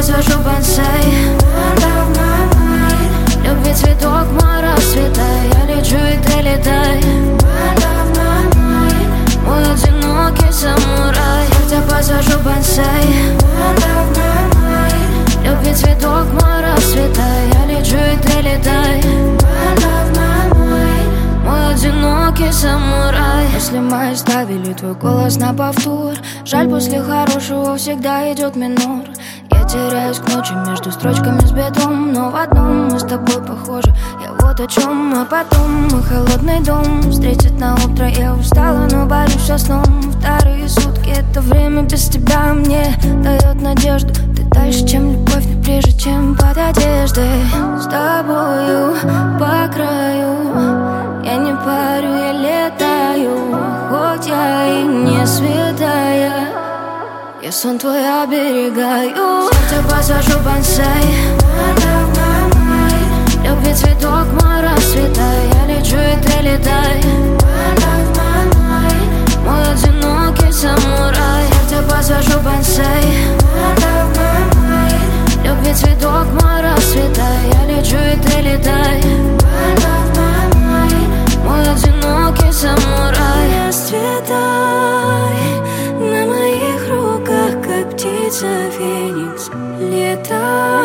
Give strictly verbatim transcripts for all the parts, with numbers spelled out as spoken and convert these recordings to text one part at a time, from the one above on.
посажу бонсай. Любви цветок, мой расцветай. Я лечу и ты летай. Мой одинокий самурай. Я тебя посажу бонсай. Любви цветок, мой расцветай. Я лечу и ты летай. Мой одинокий самурай. Если мы ставили твой голос на повтор, жаль, после хорошего всегда идет минор. Я теряюсь к ночи между строчками с бедом, но в одном мы с тобой похожи. Я вот о чем, а потом мой холодный дом встретит на утро. Я устала, но борюсь со сном. Вторые сутки, это время без тебя мне дает надежду. Ты дальше, чем любовь, но ближе, чем под одеждой. С тобою по краю я не парю, я летаю. Хоть я и не святая, я сон твой оберегаю. Сердце посажу бонсай. Любви цветок, мой расцветай. Я лечу и ты летай. Мой одинокий самурай. Сердце посажу бонсай. Любви цветок, мой расцветай. Я лечу и ты летай. Мой одинокий самурай. Расцветай на моих руках, как птица феникс. Летай,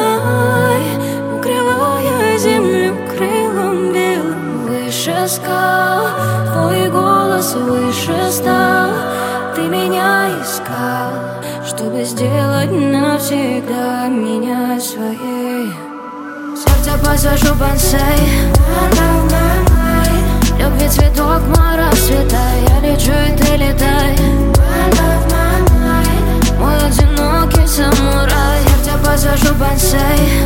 укрывая землю крылом белым. Выше скал, твой голос выше стал. Ты меня искал, чтобы сделать навсегда меня своей. Сердце посажу бонсай. Любви цветок, мой расцветай. Я лечу и ты летай. Мой одинокий самурай. Я тебя посажу бонсай.